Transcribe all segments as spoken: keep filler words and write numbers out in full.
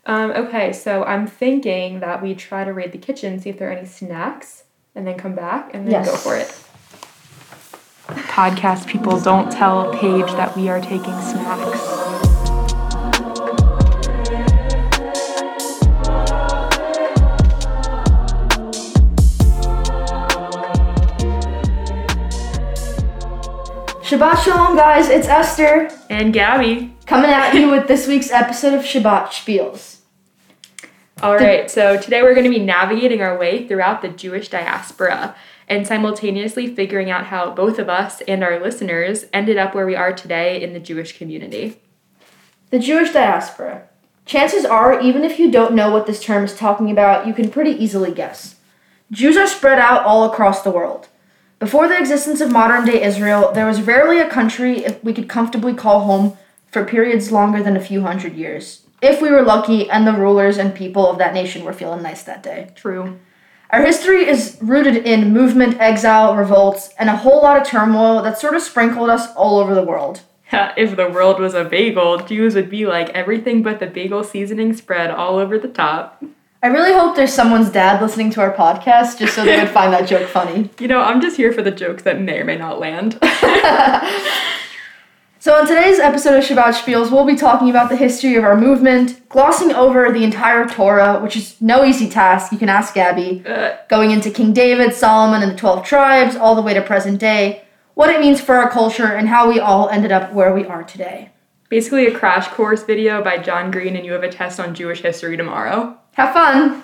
Um, okay, so I'm thinking that we try to raid the kitchen, see if there are any snacks, and then come back and then Yes. go for it. Podcast people, don't tell Paige that we are taking snacks. Shabbat Shalom, guys. It's Esther. And Gabby. Coming at you with this week's episode of Shabbat Spiels. All right, so today we're going to be navigating our way throughout the Jewish diaspora and simultaneously figuring out how both of us and our listeners ended up where we are today in the Jewish community. The Jewish diaspora. Chances are, even if you don't know what this term is talking about, you can pretty easily guess. Jews are spread out all across the world. Before the existence of modern-day Israel, there was rarely a country we could comfortably call home for periods longer than a few hundred years, if we were lucky and the rulers and people of that nation were feeling nice that day. True. Our history is rooted in movement, exile, revolts, and a whole lot of turmoil that sort of sprinkled us all over the world. If the world was a bagel, Jews would be like everything but the bagel seasoning spread all over the top. I really hope there's someone's dad listening to our podcast just so they would find that joke funny. You know, I'm just here for the jokes that may or may not land. So on today's episode of Shabbat Spiels, we'll be talking about the history of our movement, glossing over the entire Torah, which is no easy task, you can ask Gabby, Uh, going into King David, Solomon, and the twelve tribes, all the way to present day, what it means for our culture, and how we all ended up where we are today. basically a crash course video by John Green, and you have a test on Jewish history tomorrow. Have fun!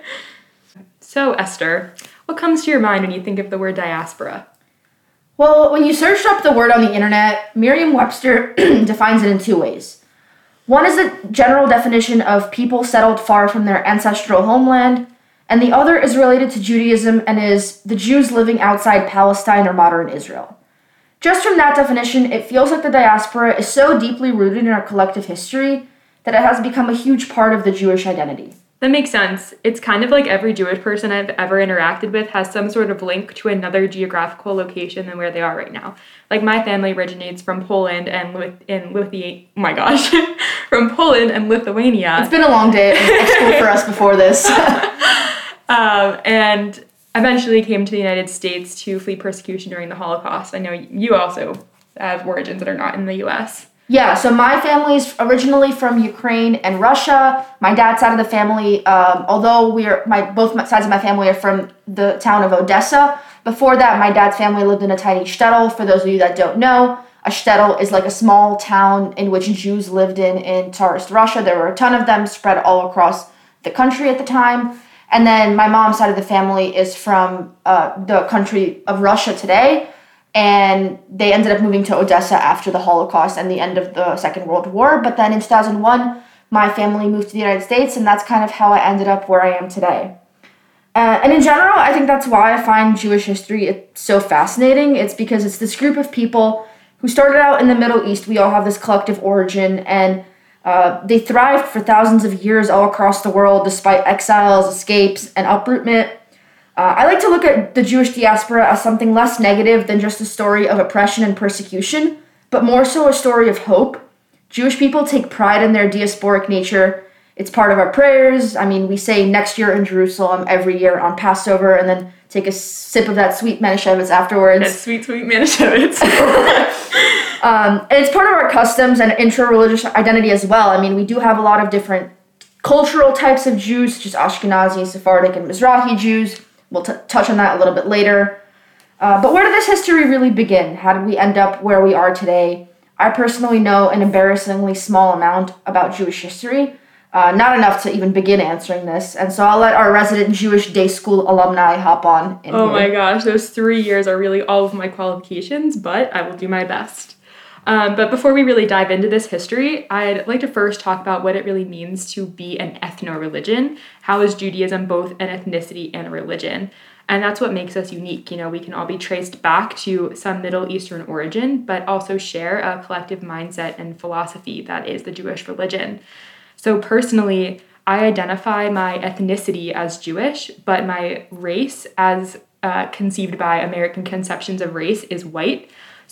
So, Esther, what comes to your mind when you think of the word diaspora? Well, when you searched up the word on the internet, Merriam-Webster defines it in two ways. One is the general definition of people settled far from their ancestral homeland, and the other is related to Judaism and is the Jews living outside Palestine or modern Israel. Just from that definition, it feels like the diaspora is so deeply rooted in our collective history that it has become a huge part of the Jewish identity. That makes sense. It's kind of like every Jewish person I've ever interacted with has some sort of link to another geographical location than where they are right now. Like my family originates from Poland and Lith- in Lithuania. Oh my gosh, from Poland and Lithuania. It's been a long day at school for us before this. um, and eventually came to the United States to flee persecution during the Holocaust. I know you also have origins that are not in the U S. Yeah, so my family is originally from Ukraine and Russia. My dad's side of the family, um, although we're my both sides of my family are from the town of Odessa. Before that, my dad's family lived in a tiny shtetl. For those of you that don't know, a shtetl is like a small town in which Jews lived in in Tsarist Russia. There were a ton of them spread all across the country at the time. And then my mom's side of the family is from uh, the country of Russia today. And they ended up moving to Odessa after the Holocaust and the end of the Second World War. But then in two thousand one, my family moved to the United States, and that's kind of how I ended up where I am today. Uh, and in general, I think that's why I find Jewish history so fascinating. It's because it's this group of people who started out in the Middle East. We all have this collective origin, and uh, they thrived for thousands of years all across the world despite exiles, escapes, and uprootment. Uh, I like to look at the Jewish diaspora as something less negative than just a story of oppression and persecution, but more so a story of hope. Jewish people take pride in their diasporic nature. It's part of our prayers. I mean, we say next year in Jerusalem every year on Passover, and then take a sip of that sweet Manischewitz afterwards. That sweet, sweet Manischewitz. um, and it's part of our customs and intra-religious identity as well. I mean, we do have a lot of different cultural types of Jews, such as Ashkenazi, Sephardic, and Mizrahi Jews. We'll t- touch on that a little bit later. Uh, but where did this history really begin? How did we end up where we are today? I personally know an embarrassingly small amount about Jewish history, uh, not enough to even begin answering this. And so I'll let our resident Jewish day school alumni hop on in Oh here. my gosh, those three years are really all of my qualifications, but I will do my best. Um, but before we really dive into this history, I'd like to first talk about what it really means to be an ethno-religion. How is Judaism both an ethnicity and a religion? And that's what makes us unique. You know, we can all be traced back to some Middle Eastern origin, but also share a collective mindset and philosophy that is the Jewish religion. So personally, I identify my ethnicity as Jewish, but my race, as uh, conceived by American conceptions of race, is white.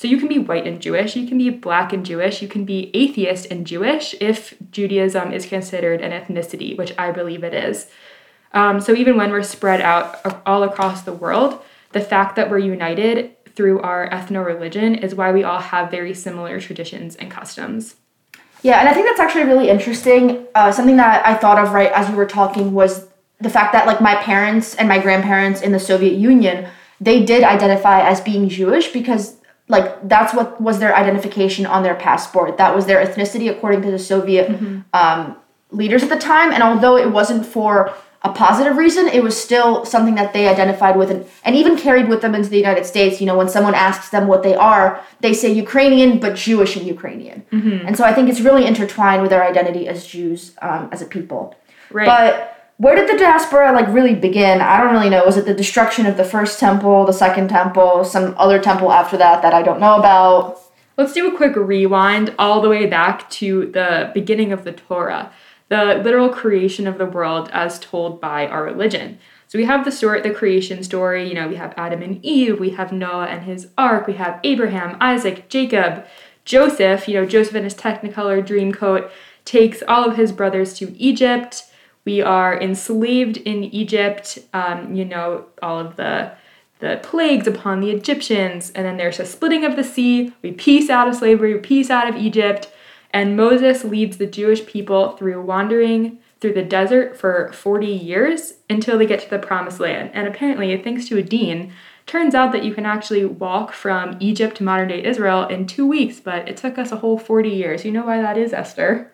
So you can be white and Jewish, you can be black and Jewish, you can be atheist and Jewish if Judaism is considered an ethnicity, which I believe it is. Um, so even when we're spread out all across the world, the fact that we're united through our ethno-religion is why we all have very similar traditions and customs. Yeah, and I think that's actually really interesting. Uh, something that I thought of right as we were talking was the fact that like my parents and my grandparents in the Soviet Union, they did identify as being Jewish because like that's what was their identification on their passport. That was their ethnicity according to the Soviet mm-hmm. um, leaders at the time. And although it wasn't for a positive reason, it was still something that they identified with and, and even carried with them into the United States. You know, when someone asks them what they are, they say Ukrainian, but Jewish and Ukrainian. Mm-hmm. And so I think it's really intertwined with our identity as Jews, um, as a people. Right. But where did the diaspora like really begin? I don't really know. Was it the destruction of the first temple, the second temple, some other temple after that that I don't know about? Let's do a quick rewind all the way back to the beginning of the Torah, the literal creation of the world as told by our religion. So we have the story, the creation story, you know, we have Adam and Eve, we have Noah and his ark, we have Abraham, Isaac, Jacob, Joseph, you know, Joseph in his Technicolor Dreamcoat takes all of his brothers to Egypt. We are enslaved in Egypt, um, you know, all of the the plagues upon the Egyptians, and then there's a splitting of the sea, we peace out of slavery, we peace out of Egypt, and Moses leads the Jewish people through wandering through the desert for forty years until they get to the promised land. And apparently, thanks to a dean, turns out that you can actually walk from Egypt to modern-day Israel in two weeks, but it took us a whole forty years. You know why that is, Esther?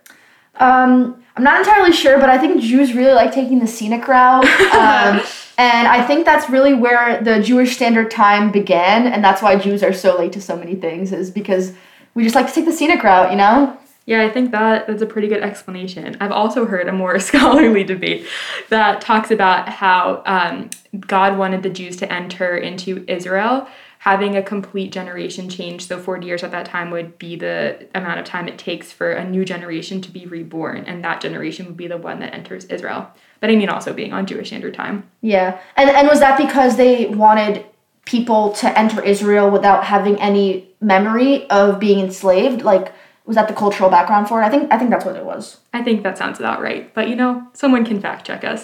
Um, I'm not entirely sure, but I think Jews really like taking the scenic route. Um, and I think that's really where the Jewish Standard Time began, and that's why Jews are so late to so many things, is because we just like to take the scenic route, you know? Yeah, I think that that's a pretty good explanation. I've also heard a more scholarly debate that talks about how um, God wanted the Jews to enter into Israel, having a complete generation change. So forty years at that time would be the amount of time it takes for a new generation to be reborn, and that generation would be the one that enters Israel. But I mean also being on Jewish Standard Time. Yeah, and and was that because they wanted people to enter Israel without having any memory of being enslaved? Like, was that the cultural background for it? I think I think that's what it was. I think that sounds about right. But, you know, someone can fact check us.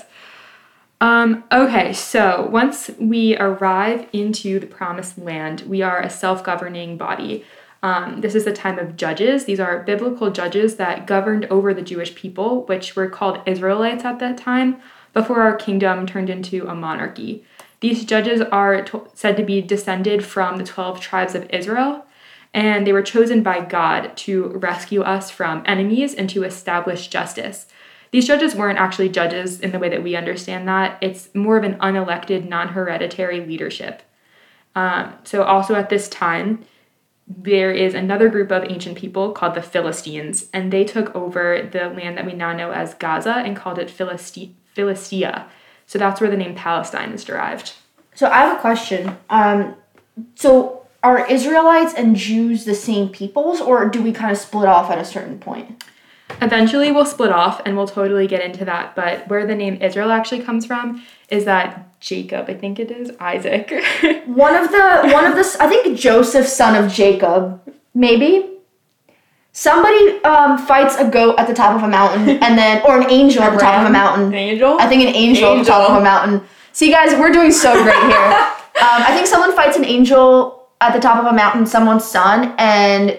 Um, okay, so once we arrive into the promised land, we are a self-governing body. Um, this is the time of judges. These are biblical judges that governed over the Jewish people, which were called Israelites at that time, before our kingdom turned into a monarchy. These judges are to- said to be descended from the twelve tribes of Israel, and they were chosen by God to rescue us from enemies and to establish justice. These judges weren't actually judges in the way that we understand that. It's more of an unelected, non-hereditary leadership. Um, so also at this time, there is another group of ancient people called the Philistines, and they took over the land that we now know as Gaza and called it Philisti- Philistia. So that's where the name Palestine is derived. So I have a question. Um, so are Israelites and Jews the same peoples, or do we kind of split off at a certain point? Eventually we'll split off, and we'll totally get into that. But where the name Israel actually comes from is that Jacob, I think it is, Isaac. one of the, one of the, I think Joseph, son of Jacob, maybe. Somebody um, fights a goat at the top of a mountain, and then, or an angel at the top of a mountain. An angel? I think an angel, angel at the top of a mountain. See, guys, we're doing so great here. um, I think someone fights an angel at the top of a mountain, someone's son, and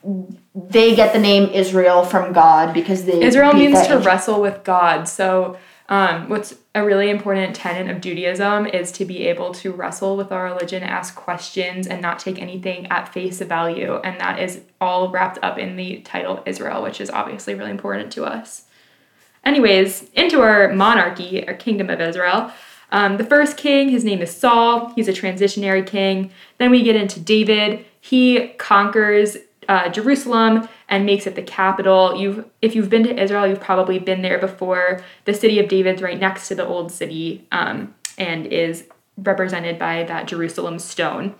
they get the name Israel from God because they Israel beat means that to angel. wrestle with God. So um, what's a really important tenet of Judaism is to be able to wrestle with our religion, ask questions, and not take anything at face value. And that is all wrapped up in the title Israel, which is obviously really important to us. Anyways, into our monarchy, our kingdom of Israel. Um, the first king, his name is Saul. He's a transitionary king. Then we get into David. He conquers uh, Jerusalem and makes it the capital. You've, if you've been to Israel, you've probably been there before. The city of David's right next to the old city um, and is represented by that Jerusalem stone.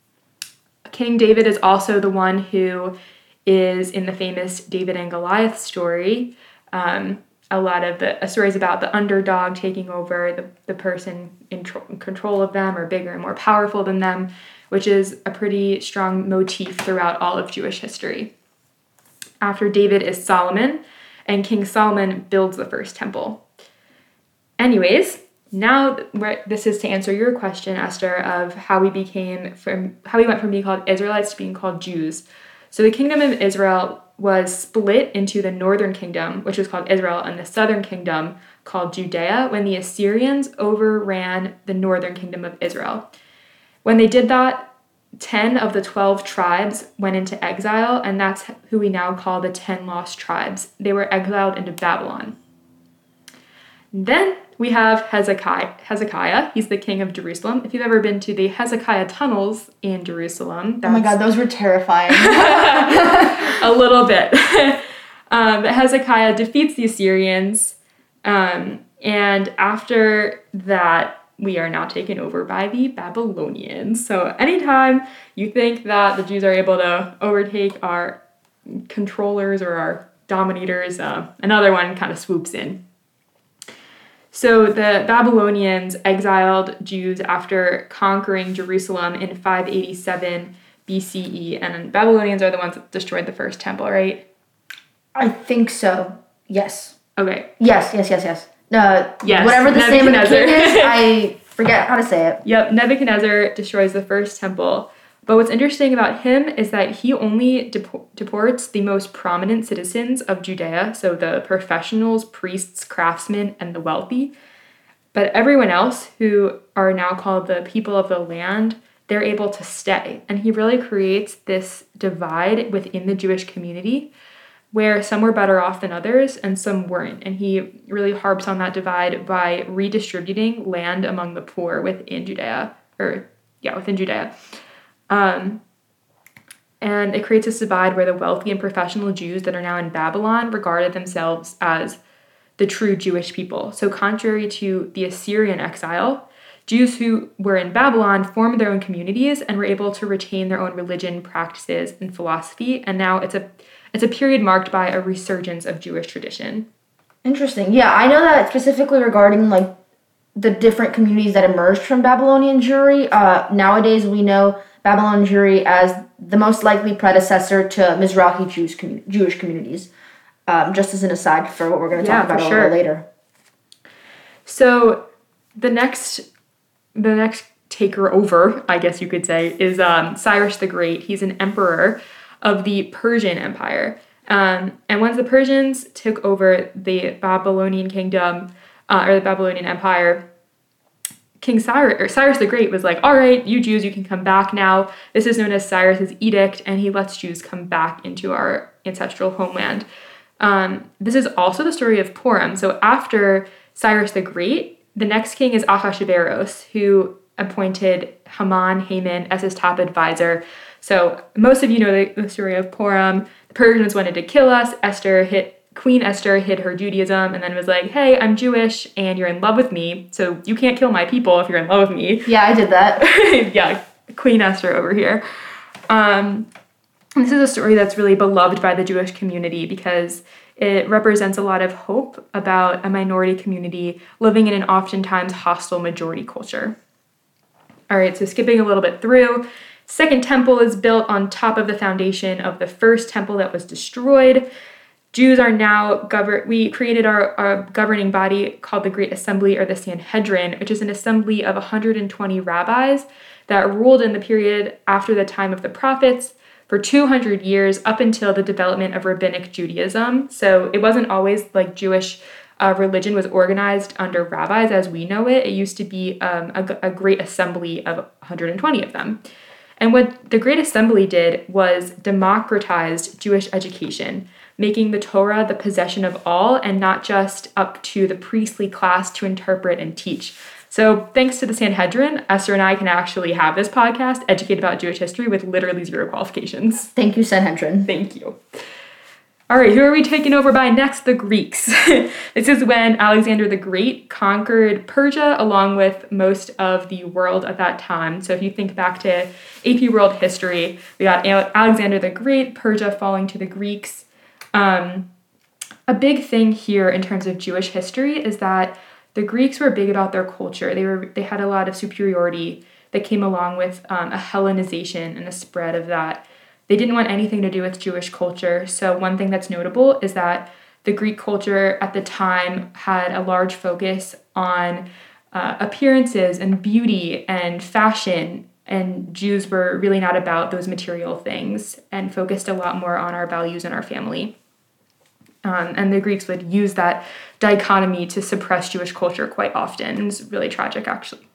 King David is also the one who is in the famous David and Goliath story. Um, a lot of the uh, stories about the underdog taking over, the, the person in, tr- in control of them or bigger and more powerful than them, which is a pretty strong motif throughout all of Jewish history. After David is Solomon, and King Solomon builds the first temple. Anyways, now this is to answer your question, Esther, of how we became from how we went from being called Israelites to being called Jews. So the kingdom of Israel was split into the northern kingdom, which was called Israel, and the southern kingdom called Judea, when the Assyrians overran the northern kingdom of Israel. When they did that, ten of the twelve tribes went into exile, and that's who we now call the ten lost tribes. They were exiled into Babylon. Then we have Hezekiah. Hezekiah, he's the king of Jerusalem. If you've ever been to the Hezekiah tunnels in Jerusalem, that's oh my God, those were terrifying. a little bit. um, but Hezekiah defeats the Assyrians, um, and after that, we are now taken over by the Babylonians. So anytime you think that the Jews are able to overtake our controllers or our dominators, uh, another one kind of swoops in. So the Babylonians exiled Jews after conquering Jerusalem in five eighty-seven B C E, and Babylonians are the ones that destroyed the first temple, right? I think so. Yes. Okay. Yes, yes, yes, yes. Uh, yes. Whatever the name of the king is, I forget how to say it. Yep, Nebuchadnezzar destroys the first temple. But what's interesting about him is that he only dep- deports the most prominent citizens of Judea, so the professionals, priests, craftsmen, and the wealthy. But everyone else, who are now called the people of the land, they're able to stay. And he really creates this divide within the Jewish community, where some were better off than others and some weren't. And he really harps on that divide by redistributing land among the poor within Judea, or yeah, within Judea. Um, and it creates this divide where the wealthy and professional Jews that are now in Babylon regarded themselves as the true Jewish people. So contrary to the Assyrian exile, Jews who were in Babylon formed their own communities and were able to retain their own religion, practices, and philosophy. And now it's a it's a period marked by a resurgence of Jewish tradition. Interesting. Yeah, I know that specifically regarding like the different communities that emerged from Babylonian Jewry. Uh, nowadays, we know Babylonian Jewry as the most likely predecessor to Mizrahi Jews commu- Jewish communities. Um, just as an aside for what we're going to talk yeah, about a sure. little later. So the next, the next taker over, I guess you could say, is um, Cyrus the Great. He's an emperor of the Persian Empire. Um, and once the Persians took over the Babylonian kingdom, uh, or the Babylonian Empire, King Cyrus, or Cyrus the Great was like, all right, you Jews, you can come back now. This is known as Cyrus's edict, and he lets Jews come back into our ancestral homeland. Um, this is also the story of Purim. So after Cyrus the Great, the next king is Ahasuerus, who appointed Haman, Haman as his top advisor. So most of you know the, the story of Purim. The Persians wanted to kill us. Esther hit Queen Esther hid her Judaism and then was like, hey, I'm Jewish and you're in love with me, so you can't kill my people if you're in love with me. Yeah, I did that. Yeah, Queen Esther over here. Um, this is a story that's really beloved by the Jewish community because it represents a lot of hope about a minority community living in an oftentimes hostile majority culture. All right, so skipping a little bit through, Second temple is built on top of the foundation of the first temple that was destroyed. Jews are now governed. We created our, our governing body called the Great Assembly, or the Sanhedrin, which is an assembly of one hundred twenty rabbis that ruled in the period after the time of the prophets for two hundred years up until the development of Rabbinic Judaism. So it wasn't always like Jewish uh, religion was organized under rabbis as we know it. It used to be um, a, a great assembly of one hundred twenty of them. And what the Great Assembly did was democratized Jewish education, making the Torah the possession of all and not just up to the priestly class to interpret and teach. So thanks to the Sanhedrin, Esther and I can actually have this podcast, Educate About Jewish History, with literally zero qualifications. Thank you, Sanhedrin. Thank you. All right, who are we taken over by next? The Greeks. This is when Alexander the Great conquered Persia along with most of the world at that time. So if you think back to A P World History, we got Alexander the Great, Persia falling to the Greeks. Um, a big thing here in terms of Jewish history is that the Greeks were big about their culture. They were they had a lot of superiority. that came along with um, a Hellenization and a spread of that. They didn't want anything to do with Jewish culture. So one thing that's notable is that the Greek culture at the time had a large focus on uh, appearances and beauty and fashion, and Jews were really not about those material things and focused a lot more on our values and our family. Um, and the Greeks would use that dichotomy to suppress Jewish culture quite often. It was really tragic, actually.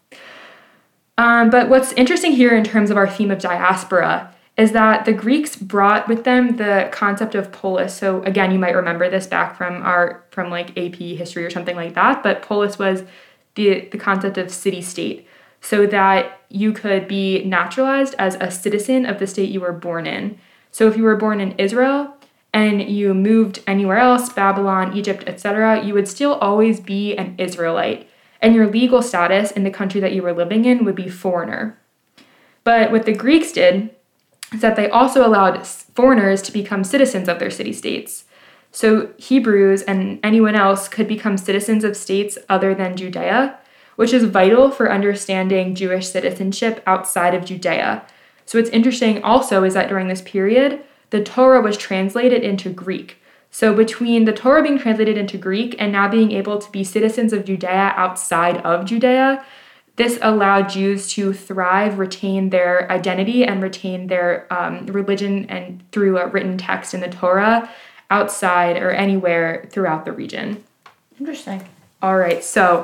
Um, but what's interesting here in terms of our theme of diaspora is that the Greeks brought with them the concept of polis. So again, you might remember this back from our from like A P history or something like that, but polis was the, the concept of city-state, so that you could be naturalized as a citizen of the state you were born in. So if you were born in Israel and you moved anywhere else, Babylon, Egypt, et cetera, you would still always be an Israelite, and your legal status in the country that you were living in would be foreigner. But what the Greeks did is that they also allowed foreigners to become citizens of their city-states. So Hebrews and anyone else could become citizens of states other than Judea, which is vital for understanding Jewish citizenship outside of Judea. So what's interesting also is that during this period, the Torah was translated into Greek. So between the Torah being translated into Greek and now being able to be citizens of Judea outside of Judea, this allowed Jews to thrive, retain their identity, and retain their um, religion and through a written text in the Torah outside or anywhere throughout the region. Interesting. All right, so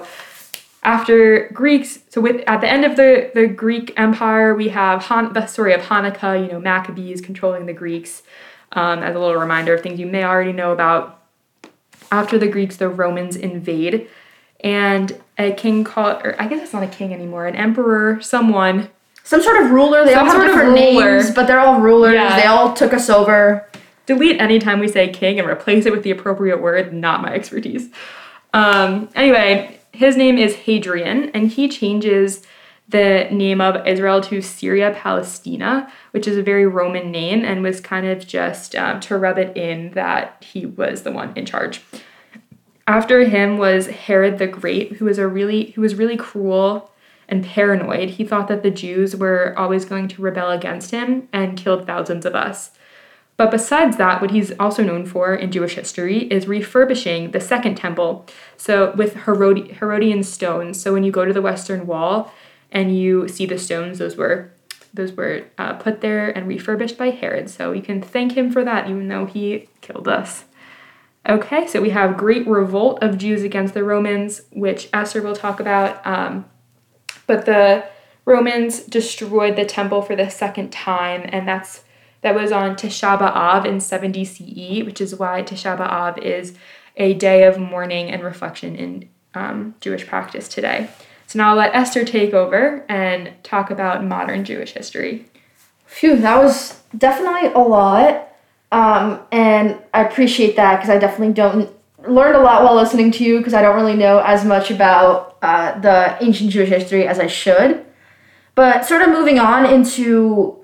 after Greeks, so with at the end of the, the Greek Empire, we have Han, the story of Hanukkah, you know, Maccabees controlling the Greeks, um, as a little reminder of things you may already know about. After the Greeks, the Romans invade, and a king called, or I guess it's not a king anymore, an emperor, someone. Some sort of ruler. They Some all have sort of different ruler. names, but they're all rulers. Yeah. They all took us over. Delete anytime we say king and replace it with the appropriate word, not my expertise. Um, anyway, his name is Hadrian, and he changes the name of Israel to Syria Palestina, which is a very Roman name and was kind of just um, to rub it in that he was the one in charge. After him was Herod the Great, who was a really who was really cruel and paranoid. He thought that the Jews were always going to rebel against him and killed thousands of us. But besides that, what he's also known for in Jewish history is refurbishing the Second Temple, so with Herod- Herodian stones. So when you go to the Western Wall and you see the stones, those were those were uh, put there and refurbished by Herod. So you can thank him for that, even though he killed us. Okay, so we have great revolt of Jews against the Romans, which Esther will talk about. Um, but the Romans destroyed the temple for the second time, and that's that was on Tisha B'Av in seventy C E, which is why Tisha B'Av is a day of mourning and reflection in um, Jewish practice today. So now I'll let Esther take over and talk about modern Jewish history. Phew, that was definitely a lot. Um, and I appreciate that because I definitely don't learned a lot while listening to you because I don't really know as much about uh, the ancient Jewish history as I should. But sort of moving on into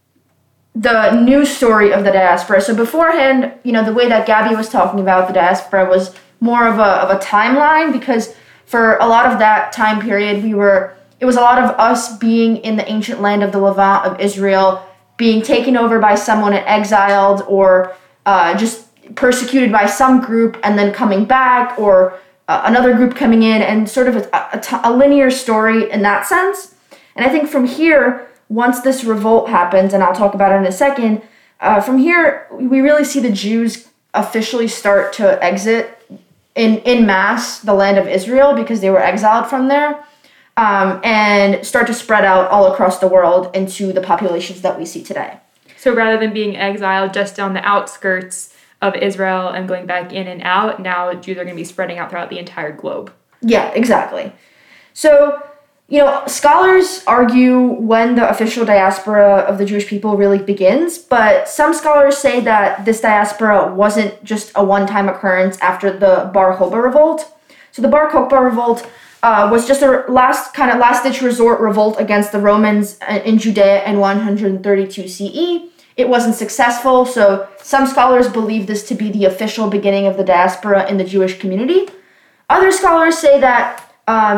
the news story of the diaspora. So beforehand, you know, the way that Gabby was talking about the diaspora was more of a of a timeline because for a lot of that time period, we were it was a lot of us being in the ancient land of the Levant of Israel, being taken over by someone and exiled or uh, just persecuted by some group and then coming back or uh, another group coming in and sort of a, a, a linear story in that sense. And I think from here, once this revolt happens, and I'll talk about it in a second, uh, from here, we really see the Jews officially start to exit in, in mass the land of Israel because they were exiled from there. Um, and start to spread out all across the world into the populations that we see today. So rather than being exiled just on the outskirts of Israel and going back in and out, now Jews are going to be spreading out throughout the entire globe. Yeah, exactly. So, you know, scholars argue when the official diaspora of the Jewish people really begins, but some scholars say that this diaspora wasn't just a one-time occurrence after the Bar Kokhba revolt. So the Bar Kokhba revolt Uh, was just a last kind of last-ditch resort revolt against the Romans in Judea in one thirty-two C E. It wasn't successful, so some scholars believe this to be the official beginning of the diaspora in the Jewish community. Other scholars say that um,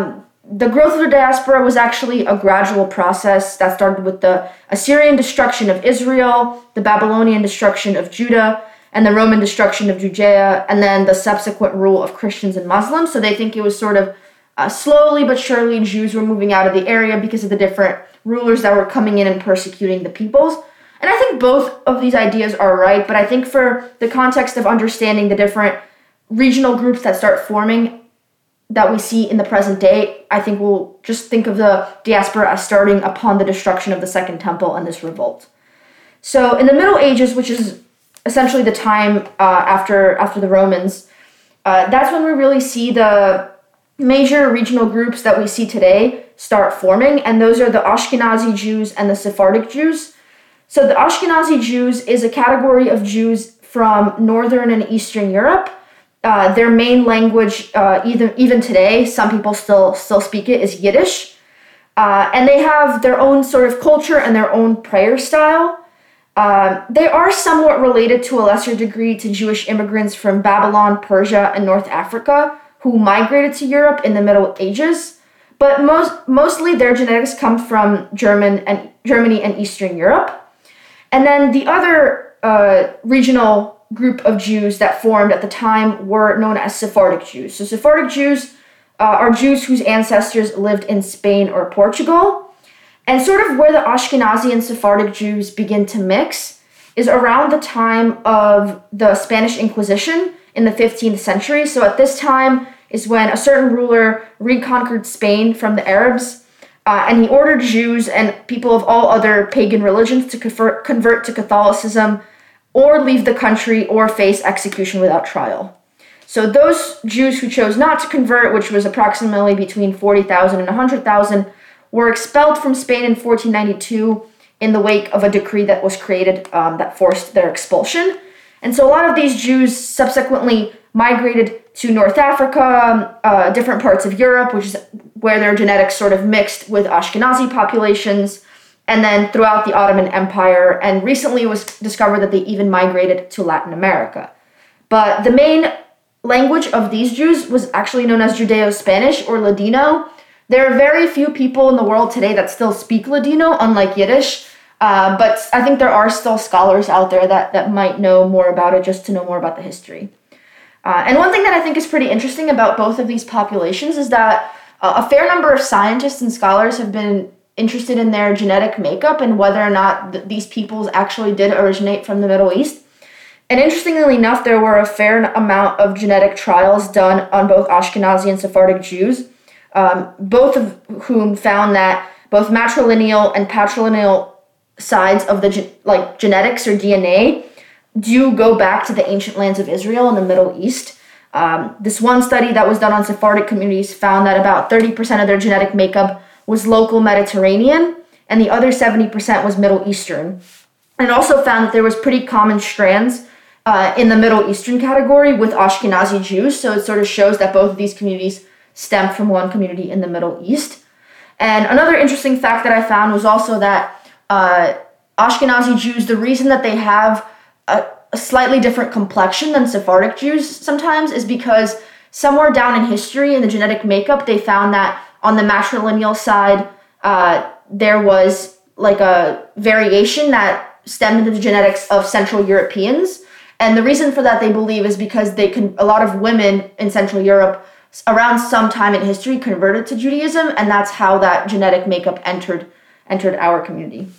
the growth of the diaspora was actually a gradual process that started with the Assyrian destruction of Israel, the Babylonian destruction of Judah, and the Roman destruction of Judea, and then the subsequent rule of Christians and Muslims. So they think it was sort of uh, slowly but surely Jews were moving out of the area because of the different rulers that were coming in and persecuting the peoples. And I think both of these ideas are right, but I think for the context of understanding the different regional groups that start forming that we see in the present day, I think we'll just think of the diaspora as starting upon the destruction of the Second Temple and this revolt. So in the Middle Ages, which is essentially the time uh, after after the Romans, uh, that's when we really see the major regional groups that we see today start forming, and those are the Ashkenazi Jews and the Sephardic Jews. So the Ashkenazi Jews is a category of Jews from Northern and Eastern Europe. Uh, their main language, uh, even even today, some people still still speak it, is Yiddish. Uh, and they have their own sort of culture and their own prayer style. Uh, they are somewhat related to a lesser degree to Jewish immigrants from Babylon, Persia, and North Africa who migrated to Europe in the Middle Ages. But most mostly their genetics come from German and Germany and Eastern Europe. And then the other uh, regional group of Jews that formed at the time were known as Sephardic Jews. So Sephardic Jews uh, are Jews whose ancestors lived in Spain or Portugal. And sort of where the Ashkenazi and Sephardic Jews begin to mix is around the time of the Spanish Inquisition in the fifteenth century. So at this time is when a certain ruler reconquered Spain from the Arabs, uh, and he ordered Jews and people of all other pagan religions to convert, convert to Catholicism or leave the country or face execution without trial. So those Jews who chose not to convert, which was approximately between forty thousand and one hundred thousand, were expelled from Spain in fourteen ninety-two in the wake of a decree that was created um, that forced their expulsion. And so a lot of these Jews subsequently migrated to North Africa, uh, different parts of Europe, which is where their genetics sort of mixed with Ashkenazi populations, and then throughout the Ottoman Empire, and recently it was discovered that they even migrated to Latin America. But the main language of these Jews was actually known as Judeo-Spanish or Ladino. There are very few people in the world today that still speak Ladino, unlike Yiddish, uh, but I think there are still scholars out there that, that might know more about it just to know more about the history. Uh, and one thing that I think is pretty interesting about both of these populations is that uh, a fair number of scientists and scholars have been interested in their genetic makeup and whether or not th- these peoples actually did originate from the Middle East. And interestingly enough, there were a fair amount of genetic trials done on both Ashkenazi and Sephardic Jews, um, both of whom found that both matrilineal and patrilineal sides of the ge- like genetics or D N A do go back to the ancient lands of Israel in the Middle East. Um, this one study that was done on Sephardic communities found that about thirty percent of their genetic makeup was local Mediterranean, and the other seventy percent was Middle Eastern. And it also found that there was pretty common strands uh, in the Middle Eastern category with Ashkenazi Jews, so it sort of shows that both of these communities stem from one community in the Middle East. And another interesting fact that I found was also that uh, Ashkenazi Jews, the reason that they have a, a slightly different complexion than Sephardic Jews sometimes is because somewhere down in history in the genetic makeup, they found that on the matrilineal side, uh, there was like a variation that stemmed into the genetics of Central Europeans. And the reason for that, they believe, is because they can, a lot of women in Central Europe around some time in history converted to Judaism, and that's how that genetic makeup entered entered our community.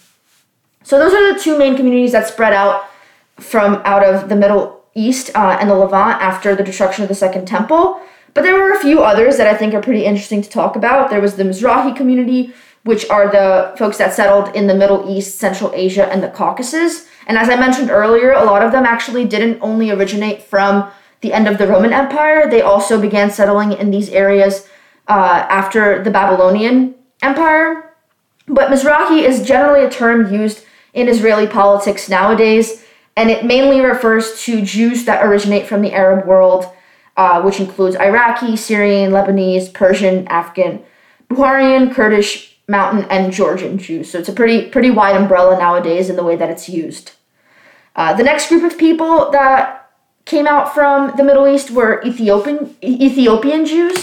So those are the two main communities that spread out from out of the Middle East uh, and the Levant after the destruction of the Second Temple. But there were a few others that I think are pretty interesting to talk about. There was the Mizrahi community, which are the folks that settled in the Middle East, Central Asia, and the Caucasus. And as I mentioned earlier, a lot of them actually didn't only originate from the end of the Roman Empire. They also began settling in these areas uh, after the Babylonian Empire. But Mizrahi is generally a term used in Israeli politics nowadays, and it mainly refers to Jews that originate from the Arab world, uh, which includes Iraqi, Syrian, Lebanese, Persian, Afghan, Bukharian, Kurdish, Mountain, and Georgian Jews. So it's a pretty pretty wide umbrella nowadays in the way that it's used. Uh, the next group of people that came out from the Middle East were Ethiopian Ethiopian Jews,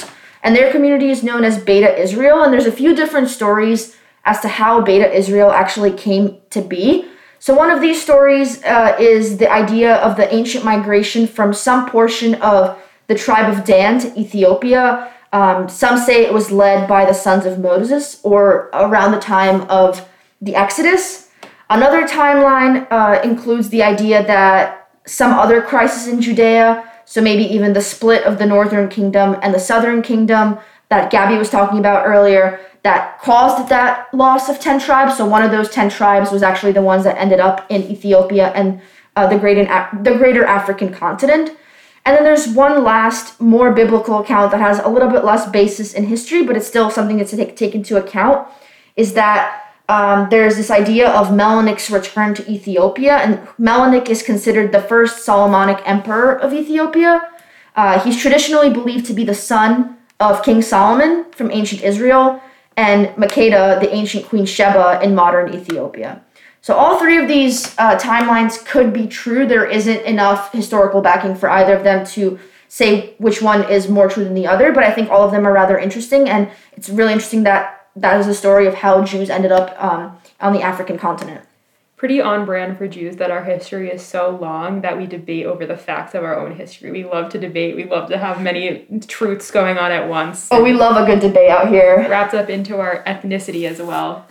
and their community is known as Beta Israel. And there's a few different stories as to how Beta Israel actually came to be. So one of these stories uh, is the idea of the ancient migration from some portion of the tribe of Dan to Ethiopia. Um, some say it was led by the sons of Moses, or around the time of the Exodus. Another timeline uh, includes the idea that some other crisis in Judea, so maybe even the split of the northern kingdom and the southern kingdom that Gabby was talking about earlier, that caused that loss of ten tribes. So one of those ten tribes was actually the ones that ended up in Ethiopia and uh, the, great the greater African continent. And then there's one last, more biblical account that has a little bit less basis in history, but it's still something to take, take into account, is that um, there's this idea of Melanych's return to Ethiopia. And Melanych is considered the first Solomonic emperor of Ethiopia. Uh, he's traditionally believed to be the son of King Solomon from ancient Israel, and Makeda, the ancient Queen Sheba in modern Ethiopia. So all three of these uh, timelines could be true. There isn't enough historical backing for either of them to say which one is more true than the other, but I think all of them are rather interesting, and it's really interesting that that is the story of how Jews ended up um, on the African continent. Pretty on brand for Jews that our history is so long that we debate over the facts of our own history. We love to debate. We love to have many truths going on at once. Oh, we love a good debate out here. Wraps up into our ethnicity as well.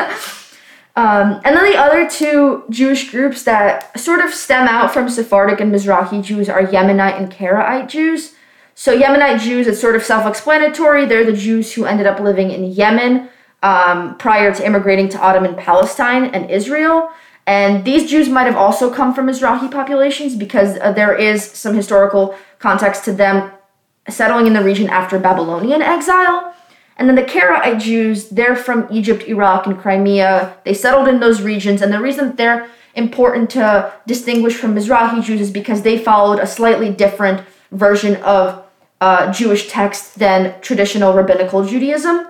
um, and then the other two Jewish groups that sort of stem out from Sephardic and Mizrahi Jews are Yemenite and Karaite Jews. So Yemenite Jews, it's sort of self-explanatory. They're the Jews who ended up living in Yemen Um, prior to immigrating to Ottoman Palestine and Israel. And these Jews might have also come from Mizrahi populations because uh, there is some historical context to them settling in the region after Babylonian exile. And then the Karaite Jews, they're from Egypt, Iraq, and Crimea. They settled in those regions. And the reason that they're important to distinguish from Mizrahi Jews is because they followed a slightly different version of uh, Jewish text than traditional rabbinical Judaism.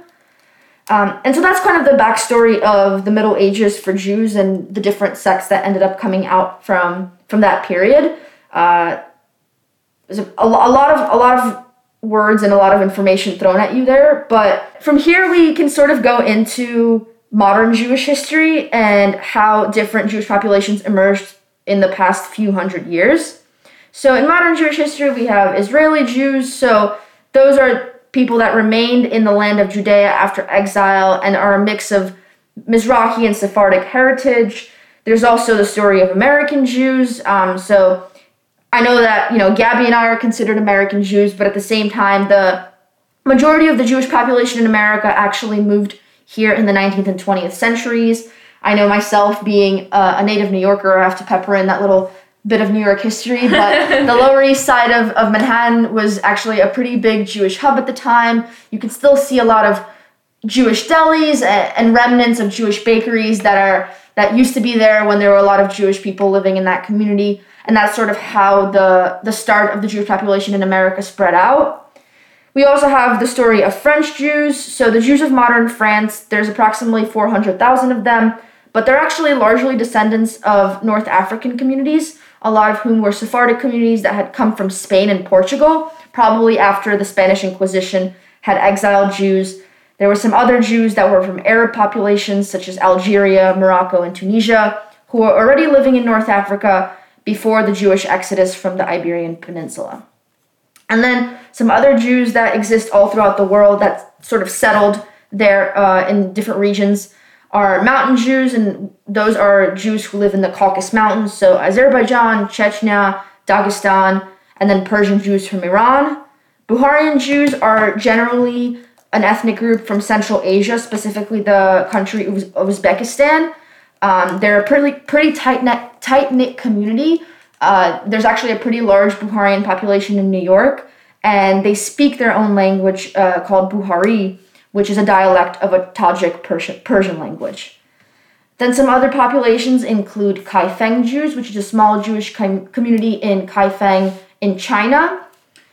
Um, and so that's kind of the backstory of the Middle Ages for Jews and the different sects that ended up coming out from from that period. Uh, there's a, a lot of a lot of words and a lot of information thrown at you there, but from here we can sort of go into modern Jewish history and how different Jewish populations emerged in the past few hundred years. So in modern Jewish history we have Israeli Jews. So those are people that remained in the land of Judea after exile and are a mix of Mizrahi and Sephardic heritage. There's also the story of American Jews. Um, so I know that, you know, Gabby and I are considered American Jews, but at the same time, the majority of the Jewish population in America actually moved here in the nineteenth and twentieth centuries. I know myself, being uh, a native New Yorker, I have to pepper in that little bit of New York history, but the Lower East Side of, of Manhattan was actually a pretty big Jewish hub at the time. You can still see a lot of Jewish delis and, and remnants of Jewish bakeries that are that used to be there when there were a lot of Jewish people living in that community. And that's sort of how the, the start of the Jewish population in America spread out. We also have the story of French Jews. So the Jews of modern France, there's approximately four hundred thousand of them, but they're actually largely descendants of North African communities, a lot of whom were Sephardic communities that had come from Spain and Portugal, probably after the Spanish Inquisition had exiled Jews. There were some other Jews that were from Arab populations, such as Algeria, Morocco, and Tunisia, who were already living in North Africa before the Jewish exodus from the Iberian Peninsula. And then some other Jews that exist all throughout the world that sort of settled there uh, in different regions are mountain Jews, and those are Jews who live in the Caucasus Mountains, so Azerbaijan, Chechnya, Dagestan, and then Persian Jews from Iran. Bukharian Jews are generally an ethnic group from Central Asia, specifically the country of Uzbekistan. Um, they're a pretty, pretty tight-knit, tight-knit community. Uh, there's actually a pretty large Bukharian population in New York, and they speak their own language uh, called Bukhari, which is a dialect of a Tajik Persian, Persian language. Then some other populations include Kaifeng Jews, which is a small Jewish com- community in Kaifeng in China.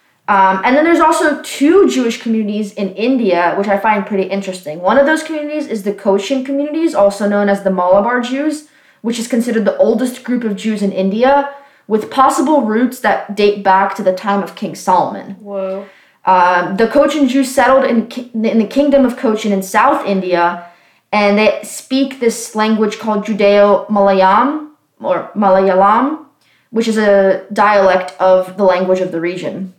Um, and then there's also two Jewish communities in India, which I find pretty interesting. One of those communities is the Cochin communities, also known as the Malabar Jews, which is considered the oldest group of Jews in India, with possible roots that date back to the time of King Solomon. Whoa. Uh, the Cochin Jews settled in, in the Kingdom of Cochin in South India, and they speak this language called Judeo-Malayalam, or Malayalam, which is a dialect of the language of the region.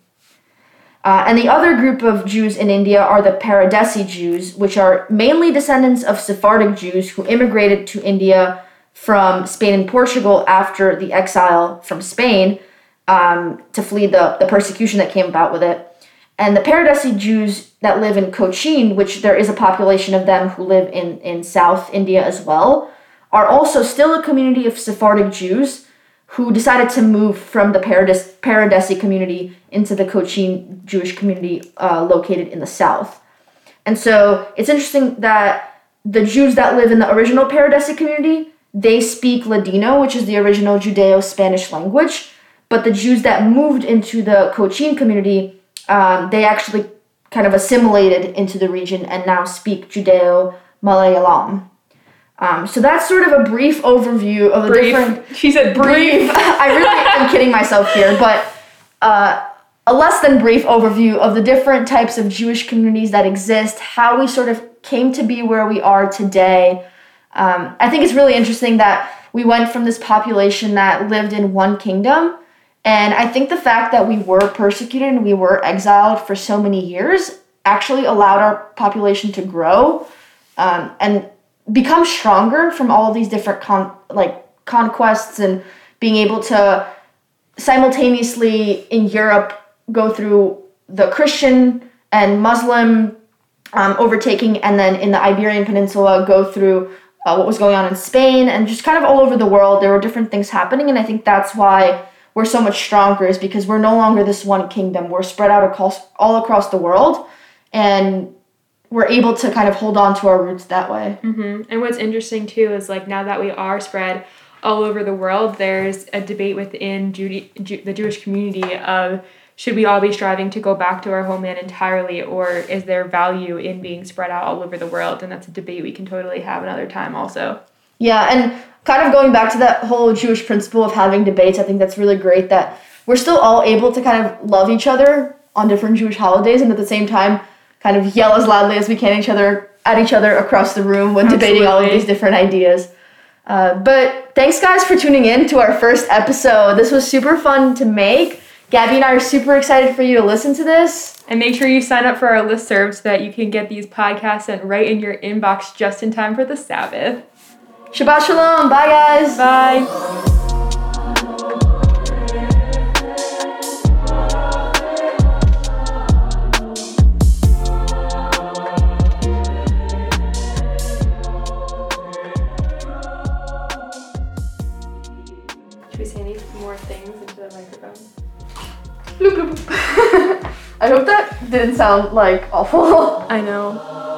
Uh, and the other group of Jews in India are the Paradesi Jews, which are mainly descendants of Sephardic Jews who immigrated to India from Spain and Portugal after the exile from Spain um, to flee the, the persecution that came about with it. And the Paradesi Jews that live in Cochin, which there is a population of them who live in, in South India as well, are also still a community of Sephardic Jews who decided to move from the Parades- Paradesi community into the Cochin Jewish community uh, located in the south. And so it's interesting that the Jews that live in the original Paradesi community, they speak Ladino, which is the original Judeo-Spanish language, but the Jews that moved into the Cochin community, um, they actually kind of assimilated into the region and now speak Judeo-Malayalam. Um, so that's sort of a brief overview of the brief. different... She said brief. I really am kidding myself here, but uh, a less than brief overview of the different types of Jewish communities that exist, how we sort of came to be where we are today. Um, I think it's really interesting that we went from this population that lived in one kingdom, and I think the fact that we were persecuted and we were exiled for so many years actually allowed our population to grow um, and become stronger from all of these different con- like conquests and being able to simultaneously in Europe go through the Christian and Muslim um, overtaking, and then in the Iberian Peninsula go through uh, what was going on in Spain, and just kind of all over the world there were different things happening. And I think that's why we're so much stronger, is because we're no longer this one kingdom. We're spread out across all across the world, and we're able to kind of hold on to our roots that way. Mm-hmm. And what's interesting too is like now that we are spread all over the world, there's a debate within Judy, Ju- the Jewish community of should we all be striving to go back to our homeland entirely, or is there value in being spread out all over the world? And that's a debate we can totally have another time also. Yeah, and kind of going back to that whole Jewish principle of having debates, I think that's really great that we're still all able to kind of love each other on different Jewish holidays, and at the same time kind of yell as loudly as we can each other at each other across the room when Absolutely. debating all of these different ideas. Uh, but thanks guys for tuning in to our first episode. This was super fun to make. Gabby and I are super excited for you to listen to this. And make sure you sign up for our listserv so that you can get these podcasts sent right in your inbox just in time for the Sabbath. Shabbat shalom. Bye guys. Bye. Should we say any more things into the microphone? Bloop, bloop. I hope that didn't sound like awful. I know.